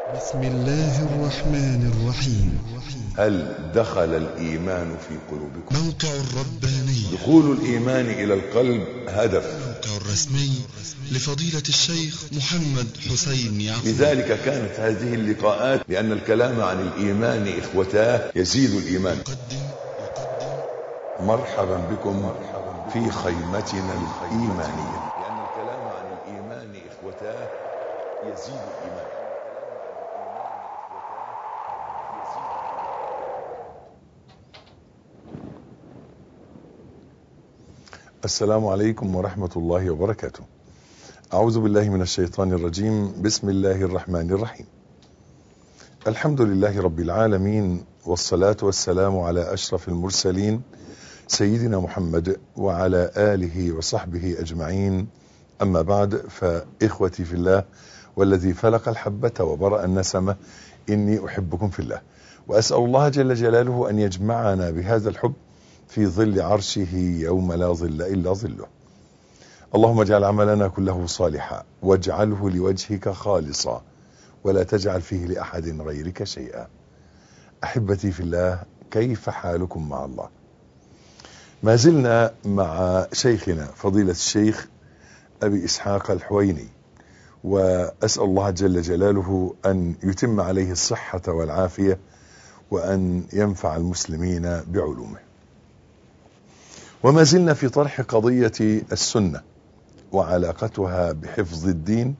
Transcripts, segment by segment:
بسم الله الرحمن الرحيم. هل دخل الإيمان في قلوبكم؟ موقع الرباني. دخول الإيمان إلى القلب هدف. الموقع الرسمي لفضيلة الشيخ محمد حسين يعقوب. لذلك كانت هذه اللقاءات، لأن الكلام عن الإيمان إخوتاه يزيد الإيمان. مرحبا بكم في خيمتنا الإيمانية، لأن الكلام عن الإيمان إخوتاه يزيد الإيمان. السلام عليكم ورحمة الله وبركاته. أعوذ بالله من الشيطان الرجيم. بسم الله الرحمن الرحيم. الحمد لله رب العالمين، والصلاة والسلام على أشرف المرسلين سيدنا محمد وعلى آله وصحبه أجمعين. أما بعد، فإخوتي في الله والذي فلق الحبة وبرأ النسمة، إني أحبكم في الله، وأسأل الله جل جلاله أن يجمعنا بهذا الحب في ظل عرشه يوم لا ظل إلا ظله. اللهم اجعل عملنا كله صالحا، واجعله لوجهك خالصا، ولا تجعل فيه لأحد غيرك شيئا. أحبتي في الله، كيف حالكم مع الله؟ ما زلنا مع شيخنا فضيلة الشيخ أبي إسحاق الحويني، وأسأل الله جل جلاله أن يتم عليه الصحة والعافية، وأن ينفع المسلمين بعلومه. وما زلنا في طرح قضية السنة وعلاقتها بحفظ الدين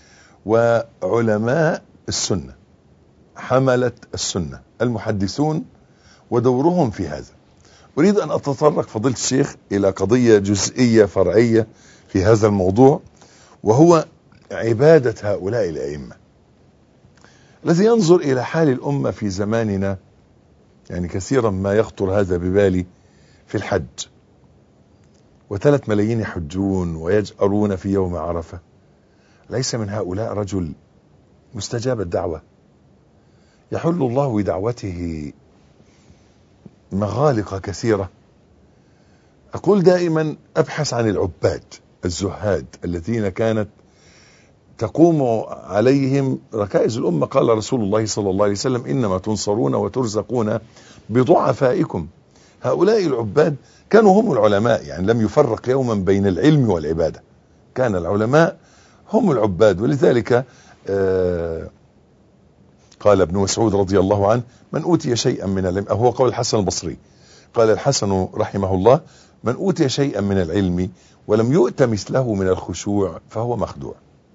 وعلماء السنة، حملة السنة، المحدثون ودورهم في هذا. أريد أن أتطرق فضيلة الشيخ إلى قضية جزئية فرعية في هذا الموضوع، وهو عبادة هؤلاء الأئمة. الذي ينظر إلى حال الأمة في زماننا، يعني كثيرا ما يخطر هذا ببالي في الحج، و3 ملايين يحجون ويجأرون في يوم عرفة. ليس من هؤلاء رجل مستجاب الدعوة يحل الله بدعوته مغالق كثيرة؟ أقول دائما أبحث عن العباد الزهاد الذين كانت تقوم عليهم ركائز الأمة. قال رسول الله صلى الله عليه وسلم: إنما تنصرون وترزقون بضعفائكم. هؤلاء العباد كانوا هم العلماء، يعني لم يفرق يوما بين العلم والعبادة، كان العلماء هم العباد. ولذلك قال ابن مسعود رضي الله عنه: من أوتي شيئا من العلم، هو قول الحسن البصري، قال الحسن رحمه الله: من أوتي شيئا من العلم ولم يؤت مثله من الخشوع فهو مخدوع.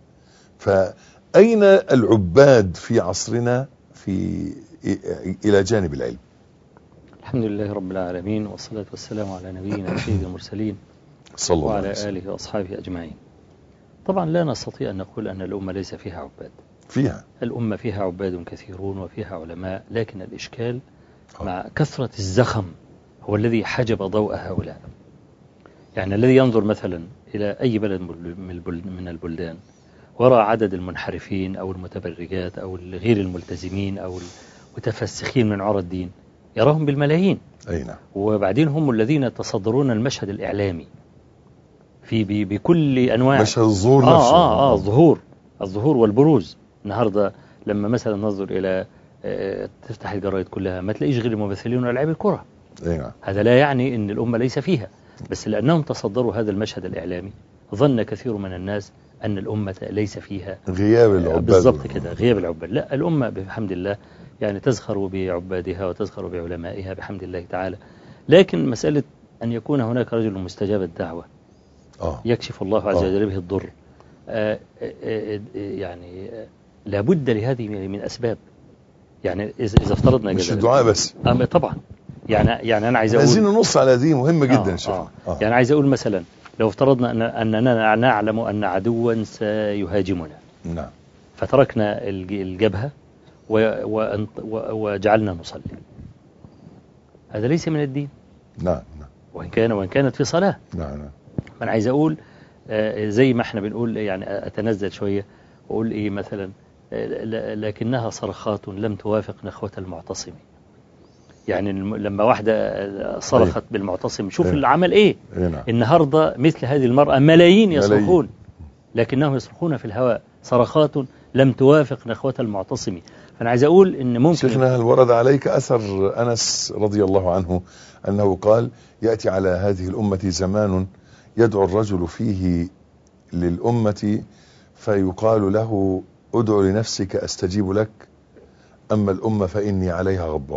فأين العباد في عصرنا إلى جانب العلم؟ الحمد لله رب العالمين، والصلاة والسلام على نبينا سيد المرسلين صلى الله عليه وعلى وسلم. آله وأصحابه أجمعين. طبعا لا نستطيع أن نقول أن الأمة ليس فيها عباد، فيها الأمة فيها عباد كثيرون وفيها علماء، لكن الإشكال مع كثرة الزخم هو الذي حجب ضوء هؤلاء. يعني الذي ينظر مثلا إلى أي بلد من البلدان وراء عدد المنحرفين أو المتبرجات أو غير الملتزمين أو المتفسخين من عرى الدين يراهم بالملايين. أي نعم. وبعدين هم الذين يتصدرون المشهد الإعلامي في بكل أنواع مشهد الظهور نفسه. الظهور والبروز. النهاردة لما مثلا ننظر إلى تفتح الجرائد كلها ما تلاقيش غير الممثلين ولاعبي الكرة. أي نعم. هذا لا يعني أن الأمة ليس فيها، بس لأنهم تصدروا هذا المشهد الإعلامي ظن كثير من الناس أن الأمة ليس فيها غياب العباد. بالضبط كده، غياب العباد. لا، الأمة بحمد الله يعني تزخر بعبادها وتزخر بعلمائها بحمد الله تعالى. لكن مسألة أن يكون هناك رجل مستجاب الدعوة يكشف الله عز وجل به الضر، يعني لابد لهذه من أسباب. يعني إذا افترضنا مش الدعاء بس. طبعا يعني أنا عايز أقول عايزين ننص على هذه مهمة جدا. يعني عايز أقول مثلا لو افترضنا أننا نعلم أن عدوا سيهاجمنا، نعم، فتركنا الجبهة وجعلنا نصلي، هذا ليس من الدين. نعم. وإن كانت في صلاة. نعم. أنا عايز أقول زي ما احنا بنقول، يعني أتنزل شوية وأقول إيه مثلا: لكنها صرخات لم توافق نخوة المعتصم. يعني لما واحدة صرخت بالمعتصم، شوف العمل إيه. النهاردة مثل هذه المرأة ملايين يصرخون، لكنهم يصرخون في الهواء صرخات لم توافق نخوة المعتصم. فأنا عايز أقول إن ممكن شيخنا، هل ورد عليك أثر أنس رضي الله عنه أنه قال يأتي على هذه الأمة زمان يدعو الرجل فيه للأمة فيقال له ادع لنفسك أستجيب لك، أما الأمة فإني عليها غضبان؟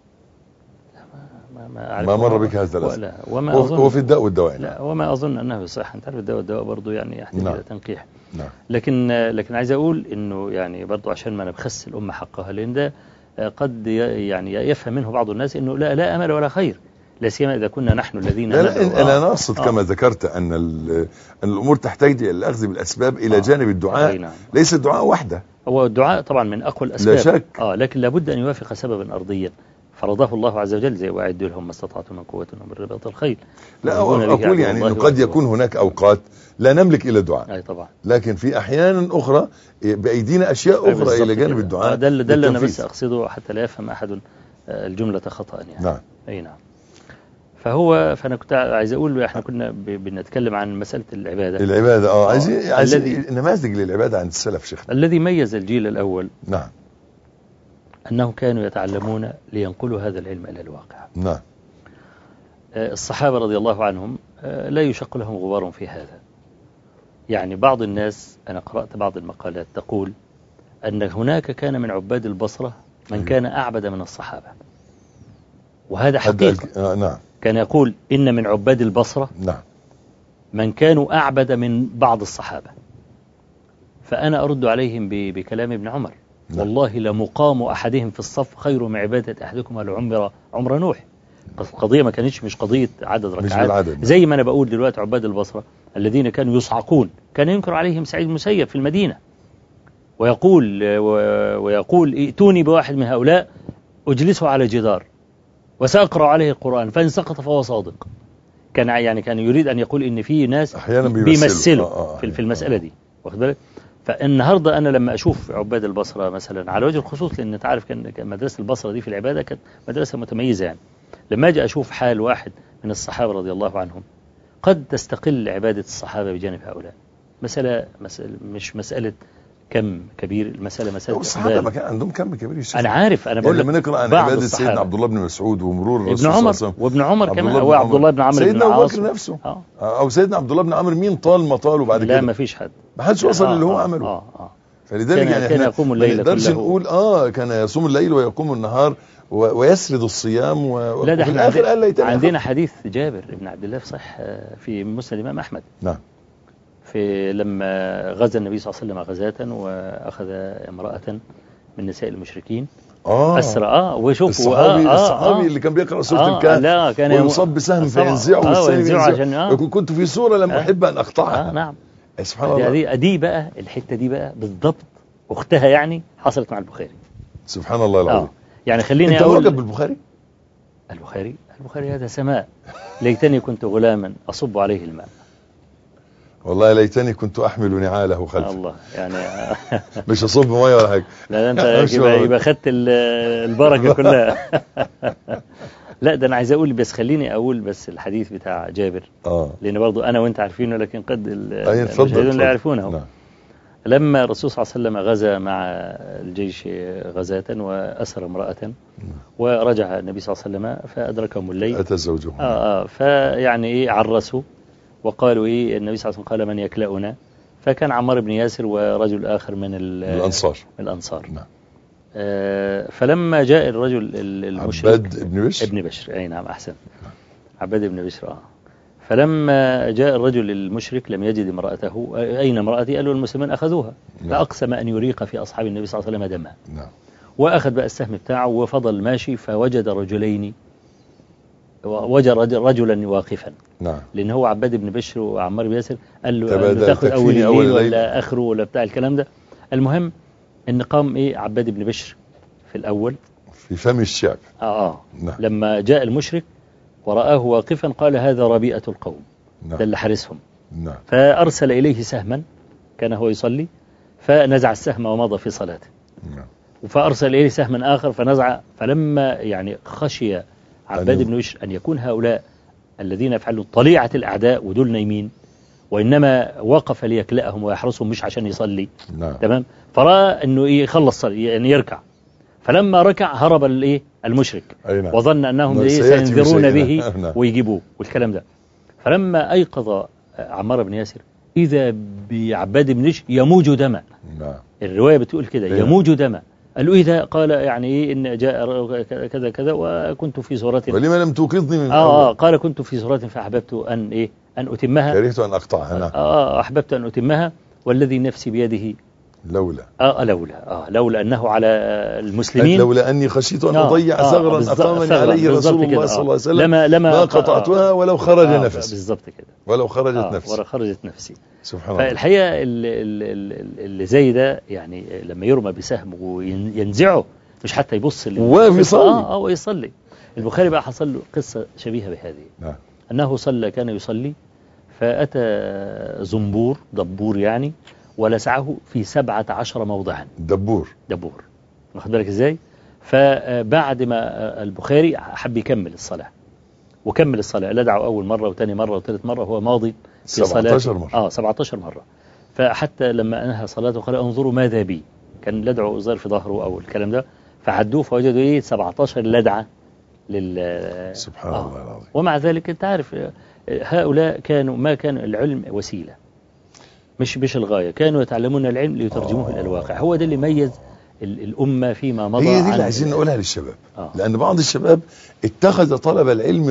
ما مر بك هذا الأثر؟ هو في الداء والدواء. لا، وما أظن أنه يصح. أنت عارف الداء والدواء برضو يعني يحتاج إلى تنقيح. نعم. لكن عايز أقول إنه يعني برضو عشان ما نبخس الأمة حقها، لأن ده قد يعني يفهم منه بعض الناس إنه لا أمل ولا خير، لا سيما إذا كنا نحن الذين لا نقصد كما ذكرت أن الأمور تحتاج إلى الأخذ بالأسباب إلى جانب الدعاء. نعم. ليس الدعاء وحده، هو الدعاء طبعا من أقوى الأسباب، لا شك. لكن لابد أن يوافق سببا أرضيا فرضاه الله عز وجل، زي وأعدوا لهم ما استطعتم من قوة ومن رباط الخيل. لا أقول يعني إنه قد يكون هناك أوقات لا نملك إلى الدعاء، أي طبعا، لكن في أحيان أخرى بأيدينا أشياء أخرى إلى جانب الدعاء. ده اللي أنا بس أقصده حتى لا يفهم أحد الجملة خطأ يعني. نعم. أي نعم. فأنا كنت عايز أقول إحنا كنا بنتكلم عن مسألة العبادة. عايزين نماذج للعبادة عند السلف شيخنا. الذي ميز الجيل الأول نعم أنهم كانوا يتعلمون لينقلوا هذا العلم إلى الواقع. نعم. الصحابة رضي الله عنهم لا يشق لهم غبار في هذا. يعني بعض الناس، أنا قرأت بعض المقالات تقول أن هناك كان من عباد البصرة من كان أعبد من الصحابة، وهذا حقيقة. نعم. كان يقول إن من عباد البصرة نعم من كانوا أعبد من بعض الصحابة. فأنا أرد عليهم بكلام ابن عمر. نعم. والله لمقام أحدهم في الصف خير من عبادة أحدكم عمر نوح. القضية ما كانتش مش قضية عدد ركعات، زي ما أنا بقول دلوقتي عباد البصرة الذين كانوا يصعقون، كان ينكر عليهم سعيد المسيب في المدينة ويقول ائتوني بواحد من هؤلاء أجلسه على جدار وسأقرأ عليه القرآن فإن سقط فهو صادق. كان يريد أن يقول إن في ناس بيمثلوا في المسألة دي، واخد بالك؟ فالنهاردة أنا لما أشوف عباد البصرة مثلا على وجه الخصوص، لأن تعرف كان مدرسة البصرة دي في العبادة كانت مدرسة متميزة يعني. لما أجي أشوف حال واحد من الصحابة رضي الله عنهم، قد تستقل عبادة الصحابة بجانب هؤلاء. مسألة مش مسألة كم كبير، المسألة الصحابة ما كان عندهم كم كبير. أنا عارف، أنا بقول لك لما نقرأ عن عبادة سيدنا عبد الله بن مسعود ومرور الرسول ابن عمر وابن عمر كمان، أو عبد الله بن عمرو بن سيدنا أبو بكر نفسه أو سيدنا عبد الله بن عمرو، مين طال ما طال وبعد كده لا ما فيش حد، ما حدش وصل اللي هو عمله. فلذلك يعني كان يقوم الليل كله، نقول كان يصوم الليل ويقوم النهار ويسرد الصيام وفي الآخر قال لي عندنا حديث جابر بن عبد الله صح في مسند الإمام أحمد. نعم. في لما غزا النبي صلى الله عليه وسلم غزاة وأخذ امرأة من نساء المشركين أسرى وشوف الصحابي اللي كان بيقرأ سورة الكهف ويصاب بسهم فينزعه والسهم يقول كنت في سورة لم أحب أن أقطعها. نعم. سبحان الله. دي بقى الحتة دي بقى بالضبط أختها يعني حصلت مع البخاري. سبحان الله العظيم. يعني خليني أقول أنت معجب بالبخاري؟ البخاري هذا سماء. ليتني كنت غلاما أصب عليه الماء. والله ليتني كنت أحمل نعاله خلفي. الله يعني مش أصب مية ولا حاجة. لا أنت يبقى خدت البركة كلها. لا ده أنا عايز أقول، بس خليني أقول بس الحديث بتاع جابر لأن برضو أنا وأنت عارفينه، لكن قد المشاهدون لا يعرفونه. نعم. لما الرسول صلى الله عليه وسلم غزا مع الجيش غزاة وأسر امرأة ورجع النبي صلى الله عليه وسلم فأدركهم الليل أتى زوجهم فيعني عرسوا وقالوا النبي صلى الله عليه وسلم قال من يكلأنا، فكان عمار بن ياسر ورجل آخر من الأنصار. نعم. فلما جاء الرجل المشرك عباد ابن بشر أي نعم أحسن عباد ابن بشر فلما جاء الرجل المشرك لم يجد امرأته، أين امرأتي؟ قالوا المسلمين أخذوها. نعم. فأقسم أن يريق في أصحاب النبي صلى الله عليه وسلم دمها. نعم. وأخذ بقى السهم بتاعه وفضل ماشي فوجد رجلين، وجد رجلا واقفا. نعم. لأن هو عباد بن بشر وعمار بن ياسر قال له تاخذ أول الليل ولا آخره ولا بتاع الكلام ده. المهم إن قام عباد بن بشر في الأول في فم الشعب. نعم. لما جاء المشرك ورآه واقفا قال هذا ربيئة القوم. نعم. ده اللي حارسهم. نعم. فأرسل إليه سهما، كان هو يصلي فنزع السهم ومضى في صلاته. نعم. فأرسل إليه سهما آخر فنزع، فلما خشي عباد بن بشر أن يكون هؤلاء الذين يفعلون طليعة الأعداء ودول نايمين وإنما وقف ليكلأهم ويحرسهم مش عشان يصلي. نعم. تمام. فرأى أنه يخلص صلي يعني يركع، فلما ركع هرب المشرك. نعم. وظن أنهم سينذرون به ويجيبوه والكلام ده. فلما أيقظ عمار بن ياسر إذا بعباد بن جيش يموج دما. نعم. الرواية بتقول كده يموج دما. قالوا إذا قال يعني إن جاء كذا كذا وكنت في صورة ولما لم توقظني من قال كنت في صورة فأحببت أن أن أتمها، كرهت أن أقطعها. نعم. أحببت أن أتمها والذي نفسي بيده لولا أنه على المسلمين، لولا أني خشيت أن أضيع ثغرا أقامني عليه رسول الله صلى الله عليه وسلم ما قطعتها ولو خرج نفسي. بالضبط كده، ولو خرجت نفسي. سبحان الله. فالحقيقة اللي زي ده يعني لما يرمى بسهم وينزعه مش حتى يبص ويصلي. البخاري بقى حصل له قصة شبيهة بهذه. أنه كان يصلي فأتى دبور يعني ولسعه في 17 موضعا. دبور واخد بالك ازاي؟ فبعد ما البخاري حب يكمل الصلاة وكمل الصلاة، لدعه أول مرة وثاني مرة وثالث مرة هو ماضي في 17 مرة. 17 مرة. فحتى لما أنهى صلاته قال انظروا ماذا بي، كان لدعه أزار في ظهره أو الكلام ده، فعدوه فوجدوا 17 لدعة سبحان الله العظيم. ومع ذلك أنت عارف هؤلاء ما كان العلم وسيلة مش الغاية، كانوا يتعلمون العلم ليترجموه إلى الواقع. هو ده اللي ميز الأمة فيما مضى. هي دي اللي عايزين نقولها للشباب. لأن بعض الشباب اتخذ طلب العلم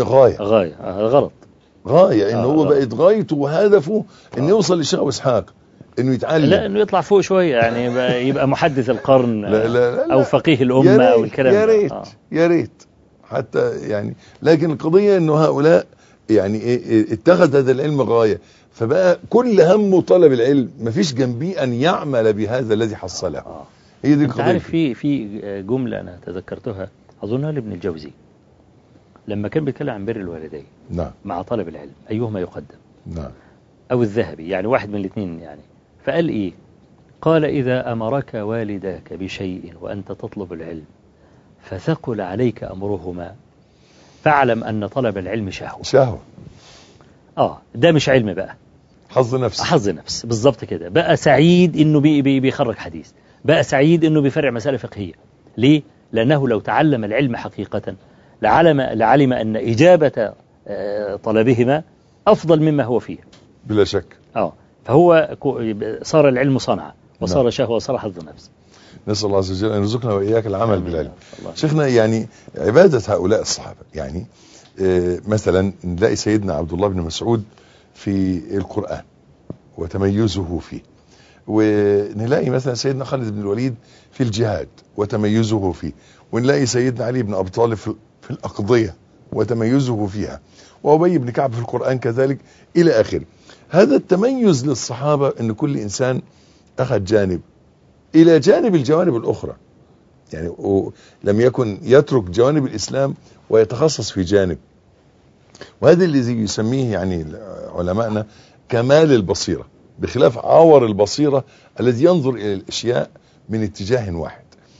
غاية إنه هو بقت غايته وهدفه إنه يوصل للشيخ أبو إسحاق، إنه يتعلم، لا إنه يطلع فوق شوية يعني يبقى محدث القرن لا أو فقيه الأمة أو الكلام يا ريت حتى يعني. لكن القضية إنه هؤلاء يعني اتخذ هذا العلم غاية، فبقى كل همه طلب العلم، مفيش جنبيه أن يعمل بهذا الذي حصله. هي دي القضية. انت عارف في جملة أنا تذكرتها أظنها لابن الجوزي لما كان بيتكلم عن بر الوالدين. نعم. مع طلب العلم أيهما يقدم؟ نعم. أو الذهبي يعني واحد من الاثنين يعني. فقال قال إذا أمرك والداك بشيء وأنت تطلب العلم فثقل عليك أمرهما فاعلم أن طلب العلم شهوة. ده مش علم بقى، حظ نفس بالضبط كده. بقى سعيد إنه بيخرج حديث، بقى سعيد إنه بيفرع مسألة فقهية. ليه؟ لأنه لو تعلم العلم حقيقة لعلم أن إجابة طلبهما أفضل مما هو فيه بلا شك. فهو صار العلم صنعة وصار شهوة وصار حظ نفس. نسأل الله عز وجل أن يرزقنا وإياك العمل بالعلم. شيخنا يعني عبادة هؤلاء الصحابة يعني مثلا نلاقي سيدنا عبد الله بن مسعود في القرآن وتميزه فيه، ونلاقي مثلا سيدنا خالد بن الوليد في الجهاد وتميزه فيه، ونلاقي سيدنا علي بن أبي طالب في الأقضية وتميزه فيها، وأبي بن كعب في القرآن كذلك إلى آخره. هذا التميز للصحابة أن كل إنسان أخذ جانب إلى جانب الجوانب الأخرى، يعني لم يكن يترك جوانب الإسلام ويتخصص في جانب. وهذا الذي يسميه يعني علماءنا كمال البصيرة، بخلاف عور البصيرة الذي ينظر إلى الأشياء من اتجاه واحد.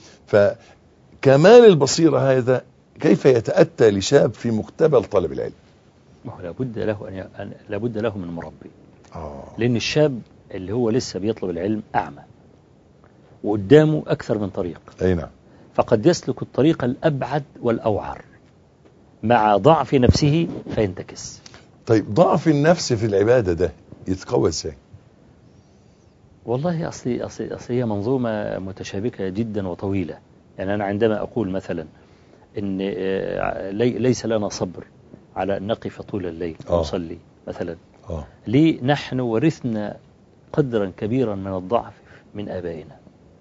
فكمال البصيرة هذا كيف يتأتى لشاب في مقتبل طلب العلم؟ لابد له من مربي. لأن الشاب اللي هو لسه بيطلب العلم أعمى وقدامه أكثر من طريق. نعم. فقد يسلك الطريق الأبعد والأوعر مع ضعف نفسه فينتكس. طيب ضعف النفس في العبادة ده يتقوى ازاي؟ والله أصلي هي منظومة متشابكة جدا وطويلة. يعني أنا عندما أقول مثلا إن ليس لنا صبر على أن نقف طول الليل ونصلي مثلا، ليه نحن ورثنا قدرا كبيرا من الضعف من آبائنا.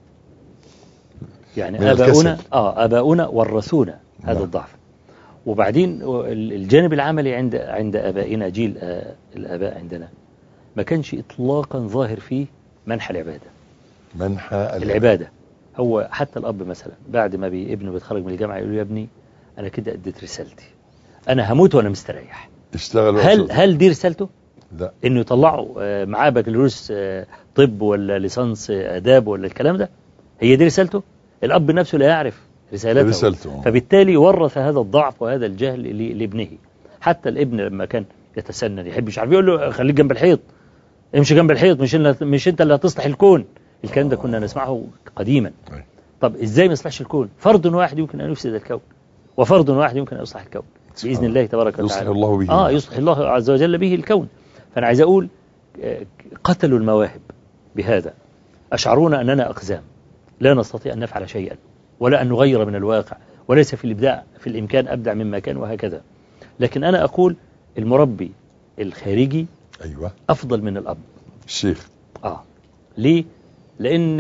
يعني آباؤنا ورثونا هذا الضعف. وبعدين الجانب العملي عند آبائنا، جيل الآباء عندنا ما كانش إطلاقا ظاهر فيه منح العبادة. هو حتى الأب مثلا بعد ما ابنه بيتخرج من الجامعة يقول له يا ابني أنا كده أديت رسالتي، أنا هموت وأنا مستريح. هل دي رسالته؟ لا. إنه يطلعوا معاه بكالوريوس طب ولا ليسانس آداب ولا الكلام ده؟ هي دي رسالته؟ الأب نفسه لا يعرف رسالته. فبالتالي ورث هذا الضعف وهذا الجهل لابنه. حتى الابن لما كان يتسنن يحب مش عارف يقول له خليك جنب الحيط، امشي جنب الحيط، مش انت اللي هتصلح الكون. الكلام ده كنا نسمعه قديما. طب ازاي ما يصلحش الكون؟ فرد واحد يمكن ان يفسد الكون، وفرد واحد يمكن ان يصلح الكون باذن الله تبارك وتعالى. يصلح الله به. يصلح الله عز وجل به الكون. فانا عايز اقول قتلوا المواهب بهذا، اشعرونا اننا اقزام لا نستطيع ان نفعل شيئا ولا ان نغير من الواقع، وليس في الابداع في الامكان ابدع مما كان وهكذا. لكن انا اقول المربي الخارجي ايوه افضل من الاب الشيخ. ليه؟ لأن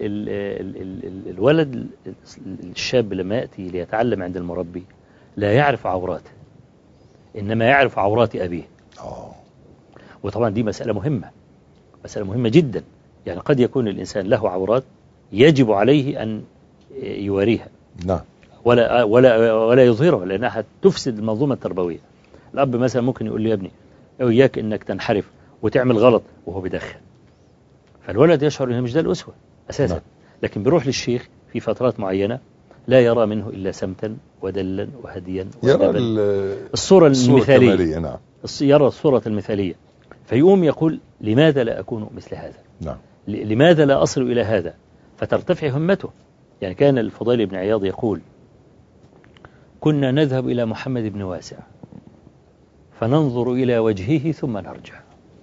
الولد الشاب لما يأتي ليتعلم عند المربي لا يعرف عوراته، إنما يعرف عورات أبيه. وطبعا دي مسألة مهمة جدا. يعني قد يكون الإنسان له عورات يجب عليه أن يواريها، نعم، ولا يظهرها، لأنها تفسد المنظومة التربوية. الأب مثلا ممكن يقول لي يا ابني إياك إنك تنحرف وتعمل غلط وهو بيدخن، فالولد يشعر أنه مش ده الأسوة أساسا. نعم. لكن بيروح للشيخ في فترات معينة لا يرى منه إلا سمتا ودلا وهديا، يرى الصورة المثالية. نعم. يرى الصورة المثالية، فيقوم يقول لماذا لا أكون مثل هذا؟ نعم. لماذا لا أصل إلى هذا؟ فترتفع همته. يعني كان الفضيل بن عياض يقول كنا نذهب إلى محمد بن واسع فننظر إلى وجهه ثم نرجع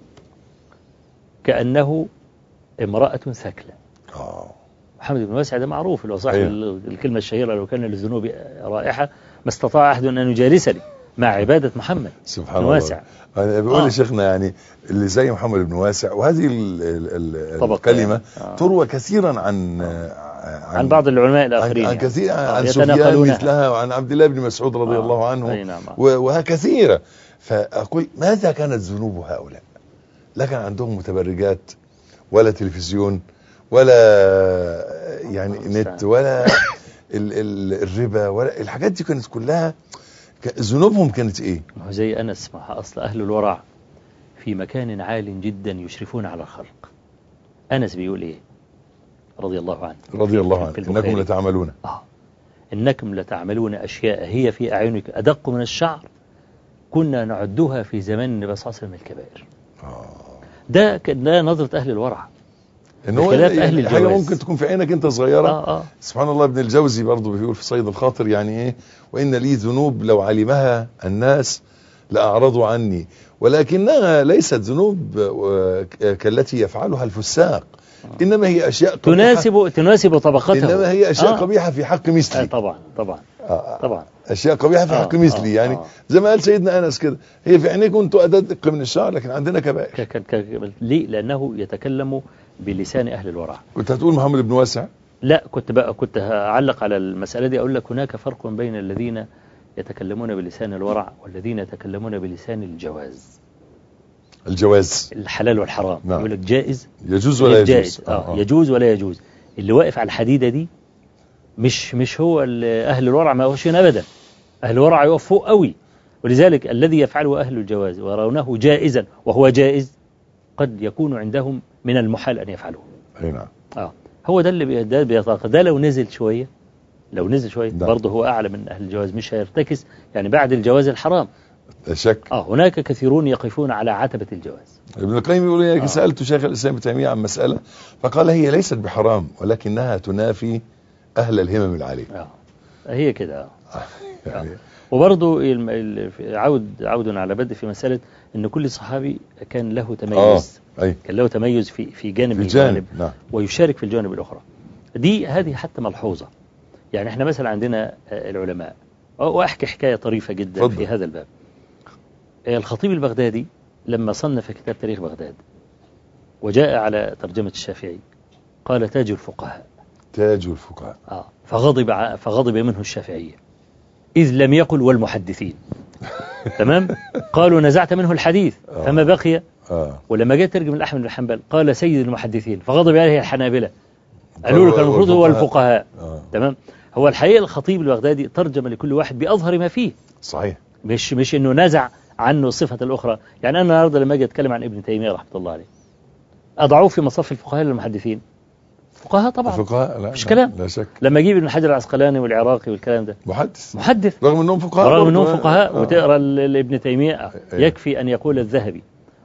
كأنه امرأة ثكلة. محمد بن واسع ده معروف، لو صاحب الكلمة الشهيرة لو كان للذنوب رائحة ما استطاع أحد أن يجالسني مع عبادة محمد سبحان بن واسع. الله. بيقول لي شيخنا يعني اللي زي محمد بن واسع، وهذه الكلمة تروى كثيرا عن بعض العلماء الآخرين، عن كثير عن سفيان مثلها، وعن عبد الله بن مسعود رضي الله عنه، وكثيرة. فأقول ماذا كانت ذنوب هؤلاء؟ لا كان عندهم متبرجات ولا تلفزيون ولا يعني نت ولا الربا ولا الحاجات دي، كانت كلها ذنوبهم كانت ايه؟ زي أنس مع أصل أهل الورع في مكان عال جدا يشرفون على الخلق. أنس بيقول ايه رضي الله عنه إنكم لتعملون إنكم لتعملون أشياء هي في أعينك أدق من الشعر كنا نعدها في زمان النبي صلى الله عليه وسلم الكبائر. ده نظرة أهل الورع. إن هو يعني حاجة ممكن تكون في عينك أنت صغيرة. سبحان الله. ابن الجوزي برضو بيقول في صيد الخاطر يعني إيه، وإن لي ذنوب لو علمها الناس لأعرضوا عني، ولكنها ليست ذنوب كالتي يفعلها الفساق، إنما هي أشياء تناسب طبقته، إنما هي أشياء قبيحة في حق مثلي. طبعا أشياء قبيحة في حق مثلي. يعني زي ما قال سيدنا أنس كده، هي في عينيكم أنتوا أدق من الشعر، لكن عندنا كبائر. ليه؟ لأنه يتكلم بلسان أهل الورع. كنت هتقول محمد بن واسع؟ لا، كنت هعلق على المسألة دي، أقول لك هناك فرق بين الذين يتكلمون بلسان الورع والذين يتكلمون بلسان الجواز الحلال والحرام. نعم. يقول لك جائز يجوز ولا يجوز. يجوز ولا يجوز. اللي واقف على الحديدة دي مش هو أهل الورع، ما هوش أبدا. أهل الورع يقف فوق قوي. ولذلك الذي يفعله أهل الجواز ويرونه جائزا وهو جائز قد يكون عندهم من المحال أن يفعلوه. نعم. هو ده اللي بيطاق. ده لو نزل شوية برضه هو أعلى من أهل الجواز، مش هيرتكس يعني بعد الجواز الحرام. لا شك. هناك كثيرون يقفون على عتبة الجواز. ابن القيم يقول لي سألت شيخ الإسلام ابن تيمية عن مسألة فقال هي ليست بحرام ولكنها تنافي أهل الهمم العالية. هي كده. وبرضه عود على بدء في مسألة أن كل صحابي كان له تميز. كان له تميز في جانب الجانب. نعم. ويشارك في الجانب الأخرى. هذه حتى ملحوظة. يعني احنا مثلا عندنا العلماء، وأحكي حكاية طريفة جدا فضل. في هذا الباب. الخطيب البغدادي لما صنف كتاب تاريخ بغداد وجاء على ترجمة الشافعي قال تاج الفقهاء. فغضب منه الشافعية إذ لم يقل والمحدثين. تمام. قالوا نزعت منه الحديث فما بقي. ولما جاء ترجم الأحمد بن حنبل قال سيد المحدثين، فغضب عليه الحنابلة قالوا له كان المفروض هو الفقهاء. تمام. هو الحقيقة الخطيب البغدادي ترجم لكل واحد بأظهر ما فيه. صحيح. مش إنه نزع عنه صفة الأخرى. يعني أنا النهارده لما أجي أتكلم عن ابن تيمية رحمة الله عليه أضعوه في مصف الفقهاء للمحدثين. فقهاء طبعا. فقهاء لا. مش كلام. لا شك. لما أجيب ابن حجر العسقلاني والعراقي والكلام ده محدث رغم أنهم فقهاء. وتقرأ لابن تيمية يكفي أن يقول الذهبي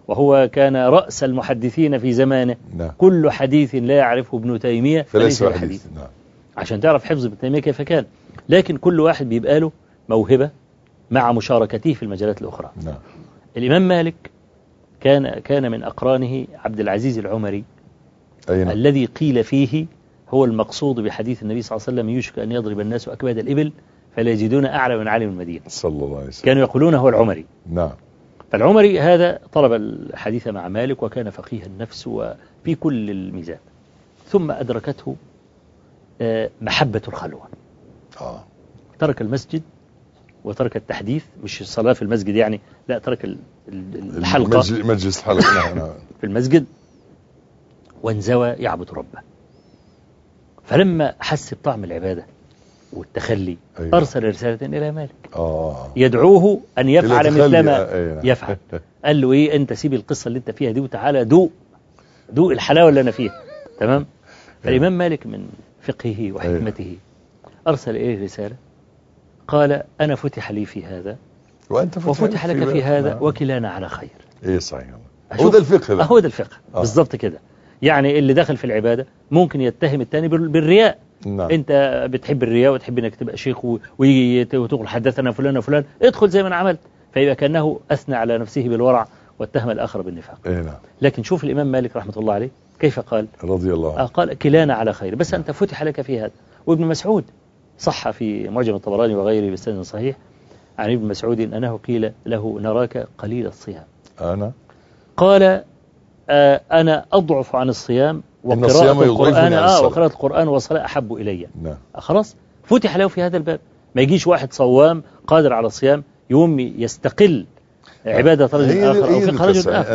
وهو كان رأس المحدثين في زمانه. نعم. كل حديث لا يعرفه ابن تيمية فليس بحديث. نعم. عشان تعرف حفظ ابن تيمية كيف كان. لكن كل واحد بيبقى له موهبة مع مشاركته في المجالات الأخرى. نعم. الإمام مالك كان من أقرانه عبد العزيز العمري، نعم. الذي قيل فيه هو المقصود بحديث النبي صلى الله عليه وسلم: يوشك أن يضرب الناس أكباد الإبل فلا يجدون أعلى من عالم المدينة. صلى الله عليه وسلم. كانوا يقولون هو العمري. نعم. فالعمري هذا طلب الحديث مع مالك، وكان فقيه النفس وفي كل الميزات. ثم أدركته محبة الخلوة. ترك المسجد وترك التحديث، مش الصلاة في المسجد يعني، لا، ترك الحلقة، مجلس الحلقة في المسجد، وانزوى يعبد ربه. فلما حس بطعم العبادة والتخلي أرسل رسالة إلى مالك يدعوه أن يفعل مثل ما يفعل. قال له إيه، أنت سيب القصة اللي أنت فيها دي وتعالى دوق الحلاوة اللي أنا فيها. تمام. فالإمام مالك من فقهه وحكمته أرسل إليه رسالة قال: أنا فتح لي في هذا وفتح لك في هذا وكلانا على خير. إيه صحيح. هو ده الفقه. هو ده الفقه بالضبط كده. يعني اللي دخل في العبادة ممكن يتهم الثاني بالرياء. نعم. انت بتحب الرياء وتحب انك تبقى شيخ وتقول حدثنا فلان وفلان، ادخل زي ما انا عملت، فيبقى كأنه أثنى على نفسه بالورع واتهم الآخر بالنفاق. نعم. لكن شوف الإمام مالك رحمة الله عليه كيف قال رضي الله عنه. قال: كلانا على خير، بس أنت فتح لك في هذا. وابن مسعود صح في معجم الطبراني وغيره بسند صحيح عن ابن مسعود أنه قيل له: نراك قليل الصيام. أنا قال: أنا أضعف عن الصيام، وقراءة القرآن والصلاة أحب إلي. نعم. خلاص فتح له في هذا الباب. ما يجيش واحد صوام قادر على الصيام يوم يستقل عبادة رجل آخر أو فقه رجل آخر.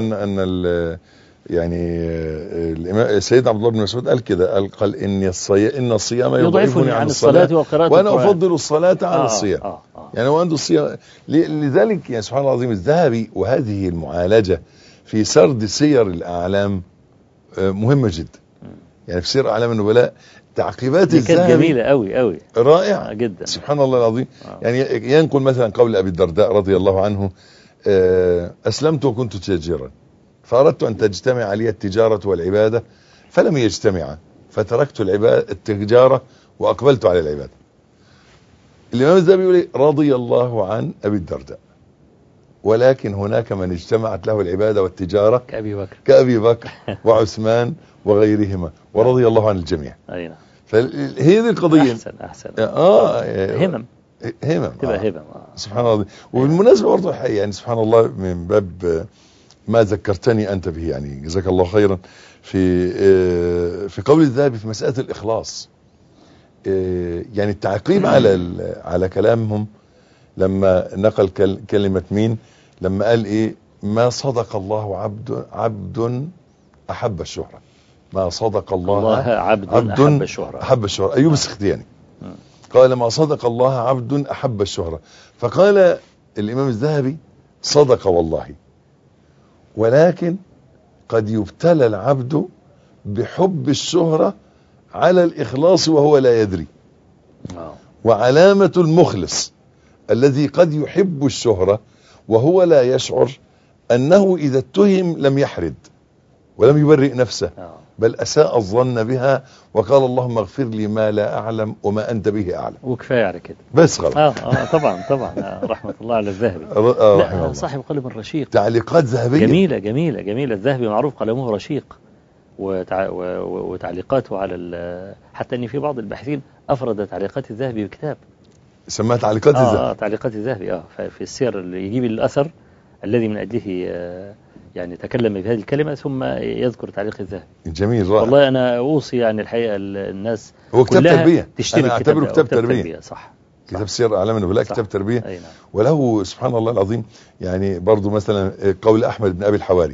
يعني سيدنا عبد الله بن مسعود قال كده، قال إن الصيام يضعفني عن الصلاة وأنا أفضل الصلاة على الصيام. يعني وعنده الصيام. لذلك يعني سبحان الله العظيم الذهبي، وهذه المعالجة في سرد سير الأعلام مهمة جدا. يعني في سير أعلام النبلاء تعقيبات الذهبي جميلة أوي رائعة جدا سبحان الله العظيم. يعني ينقل مثلا قول أبي الدرداء رضي الله عنه: أسلمت وكنت تاجرا فأردت أن تجتمع لي التجارة والعبادة فلم يجتمعا، فتركت التجارة وأقبلت على العبادة. الإمام الذهبي يقول: رضي الله عن أبي الدرداء، ولكن هناك من اجتمعت له العبادة والتجارة كأبي بكر وعثمان وغيرهما، ورضي الله عن الجميع. فهي دي القضية. أحسن. همم تبقى همم. سبحان الله. وبالمناسبة برضه يعني سبحان الله من باب ما ذكرتني أنت به، يعني جزاك الله خيرا، في قول الذهبي في مسألة الإخلاص، يعني التعقيب على كلامهم لما نقل كلمة مين، لما قال إيه: ما صدق الله عبد أحب الشهرة. ما صدق الله عبد أحب الشهرة. أيوب السختياني قال: ما صدق الله عبد أحب الشهرة. فقال الإمام الذهبي: صدق والله، ولكن قد يبتلى العبد بحب الشهرة على الإخلاص وهو لا يدري. وعلامة المخلص الذي قد يحب الشهرة وهو لا يشعر أنه إذا اتهم لم يحرد ولم يبرئ نفسه، بل أساء الظن بها وقال: اللهم اغفر لي ما لا أعلم وما أنت به أعلم. وكفاية على كده بس خلاص. طبعا رحمة الله على الذهبي. صاحب قلم رشيق. تعليقات ذهبية جميلة. الذهبي معروف قلمه رشيق، وتعليقاته على حتى أن في بعض الباحثين أفرد تعليقات الذهبي بكتاب سماها تعليقات الذهبي. تعليقات الذهبي في السير اللي يجيب الأثر الذي من أجله يعني تكلم بهذه الكلمة ثم يذكر تعليق الذهبي. جميل رائع. والله أنا أوصي يعني الحقيقة الناس هو كتاب تربية، تشتري. أنا أعتبره كتاب تربية. صح. كتاب سير أعلام النبلاء كتاب تربية. وله سبحان الله العظيم يعني برضو مثلا قول أحمد بن أبي الحواري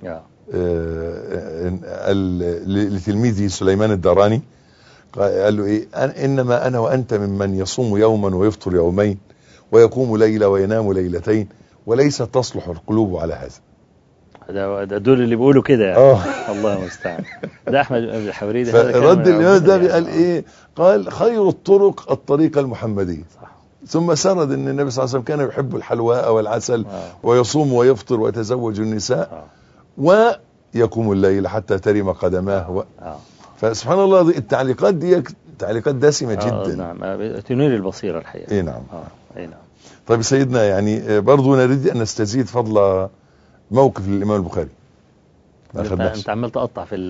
لتلميذه سليمان الداراني، قال له إيه: إنما أنا وأنت ممن يصوم يوما ويفطر يومين ويقوم ليلة وينام ليلتين وليس تصلح القلوب على هذا. ده دول اللي بيقولوا كده يعني. الله المستعان. ده أحمد بن الحواري ده. رد الإمام ده قال إيه؟ قال: خير الطرق الطريقة المحمدية. ثم سرد أن النبي صلى الله عليه وسلم كان يحب الحلواء والعسل ويصوم ويفطر ويتزوج النساء، ويقوم الليل حتى ترم قدماه فسبحان الله التعليقات دي تعليقات دسمة جدا. نعم، تنير البصيرة الحقيقة. اي نعم. اي نعم. طيب سيدنا، يعني برضو نريد ان نستزيد فضل موقف للامام البخاري. انت عمال تقطع في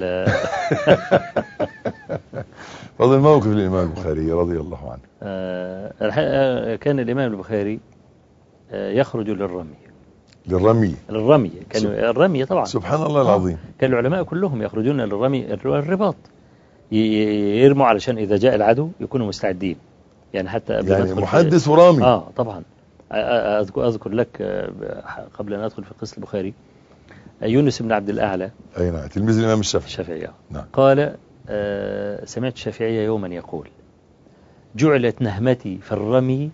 فضل موقف للامام البخاري رضي الله عنه. الحقيقة كان الامام البخاري يخرج للرمي كان الرمي طبعا. سبحان الله العظيم. كان العلماء كلهم يخرجون للرمي، الرباط، يرموا علشان إذا جاء العدو يكونوا مستعدين. يعني حتى قبل يعني محدث ورامي. طبعا. أذكر لك قبل أن أدخل في قصة البخاري، يونس بن عبد الأعلى، أي نعم، تلميذ الإمام الشافعي. نعم. قال سمعت الشافعي يوما يقول: جعلت نهمتي في الرمي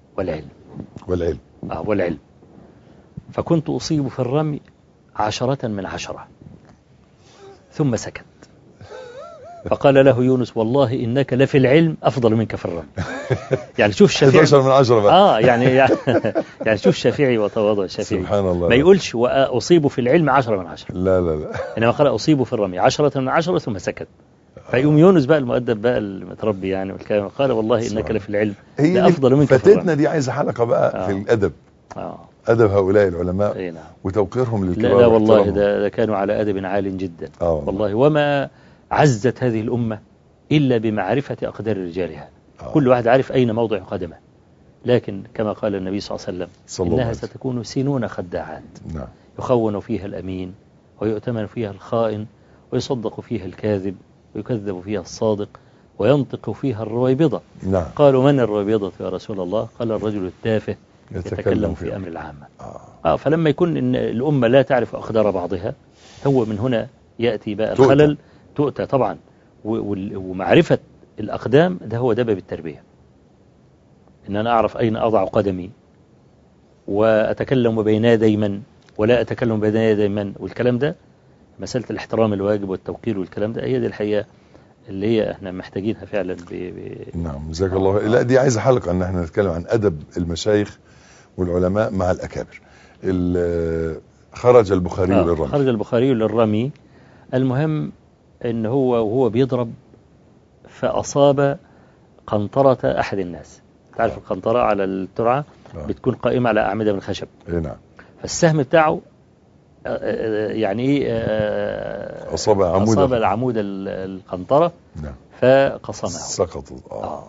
والعلم فكنت أصيب في الرمي 10 من 10 ثم سكت. فقال له يونس: والله إنك لفي العلم أفضل منك في الرمي. يعني شوف الشافعي 11 من 10 بقى. يعني شوف الشافعي وتواضع الشافعي. سبحان الله. ما يقولش وأصيب في العلم 10 من 10. لا إنما قال أصيب في الرمي 10 من 10 ثم سكت. فيقوم يونس بقى المؤدب بقى المتربي يعني والكلام، قال: والله إنك لفي العلم أفضل منك في الرمي. فتتنا دي عايزة حلقة بقى في الأدب. أدب هؤلاء العلماء. نعم. وتوقيرهم للكبار. لا والله ده كانوا على أدب عال جدا. والله. وما عزت هذه الأمة إلا بمعرفة أقدار رجالها. كل واحد عارف أين موضع قدمه. لكن كما قال النبي صلى الله عليه وسلم: إنها ستكون سنون خداعات. نعم. يخون فيها الأمين ويؤتمن فيها الخائن ويصدق فيها الكاذب ويكذب فيها الصادق وينطق فيها الرويبضة. نعم. قالوا: من الرويبضة يا رسول الله؟ قال: الرجل التافه يتكلم في أمر العامة. فلما يكون إن الأمة لا تعرف أقدار بعضها، هو من هنا يأتي بقى الخلل. تؤتى طبعا. ومعرفة الأقدام ده هو دبب التربية، إن أنا أعرف أين أضع قدمي وأتكلم بين يدي من ولا أتكلم بين يدي من، والكلام ده مسألة الاحترام الواجب والتوقير والكلام ده، هي دي الحقيقة اللي هي احنا محتاجينها فعلا. نعم، جزاك الله. لا دي عايزة حلقة ان احنا نتكلم عن أدب المشايخ والعلماء مع الأكابر. خرج البخاري للرمي. خرج البخاري للرمي. المهم ان وهو بيضرب فأصاب قنطرة أحد الناس. تعرف القنطرة على الترعة بتكون قائمة على أعمدة من الخشب. نعم. فالسهم بتاعه يعني ايه أصاب العمود القنطرة. نعم. فقصمه سقطت.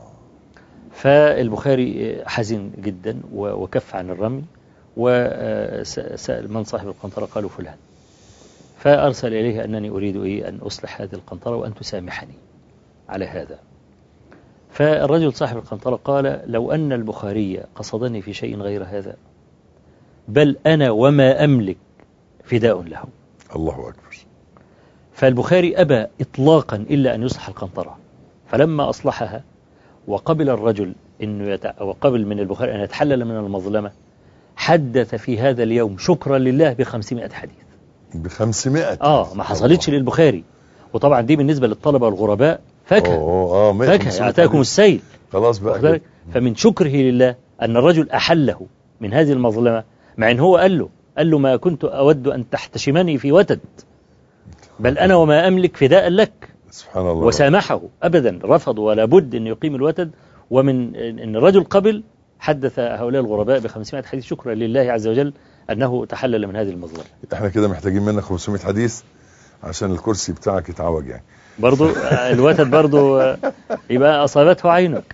فالبخاري حزن جدا وكف عن الرمي، وسأل من صاحب القنطرة، قالوا فلان. فأرسل إليه أنني أريد أن أصلح هذه القنطرة وأن تسامحني على هذا. فالرجل صاحب القنطرة قال: لو أن البخاري قصدني في شيء غير هذا، بل أنا وما أملك فداء له. الله أكبر. فالبخاري أبى إطلاقا إلا أن يصلح القنطرة. فلما أصلحها وقبل الرجل وقبل من البخاري أن يتحلل من المظلمة، حدث في هذا اليوم شكرا لله ب500 حديث. ب500؟ ما حصلتش للبخاري. وطبعا دي بالنسبة للطلبة والغرباء فاكهة. فاكهة أتاكم السيل. خلاص بقى. فمن شكره لله أن الرجل أحله من هذه المظلمة، مع أن هو قال له: ما كنت أود أن تحتشمني في وتد، بل أنا وما أملك فداء لك. سبحان الله. وسامحه أبدا، رفض ولا بد أن يقيم الوتد. ومن أن الرجل قبل حدث هؤلاء الغرباء ب500 حديث شكرا لله عز وجل أنه تحلل من هذه المظلمة. احنا كده محتاجين منك 500 حديث عشان الكرسي بتاعك يتعوج يعني. برضو الوتد برضو يبقى أصابته عينك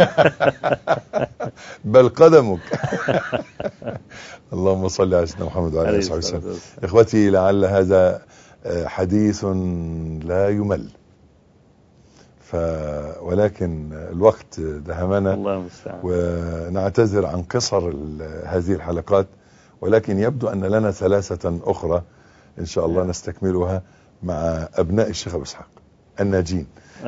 بل قدمك. اللهم صل على سيدنا محمد وعلى آله وسلم. إخوتي، لعل هذا حديث لا يمل، ولكن الوقت دهمنا. الله المستعان. ونعتذر عن قصر هذه الحلقات، ولكن يبدو أن لنا 3 أخرى إن شاء الله نستكملها مع أبناء الشيخ أبو إسحاق الناجين.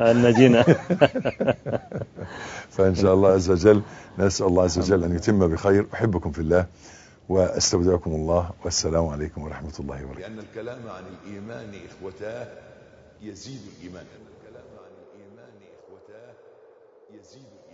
فإن شاء الله عز وجل نسأل الله عز وجل أن يتم بخير. أحبكم في الله وأستودعكم الله، والسلام عليكم ورحمة الله وبركاته. لأن الكلام عن الإيمان إخوتاه يزيد الإيمان.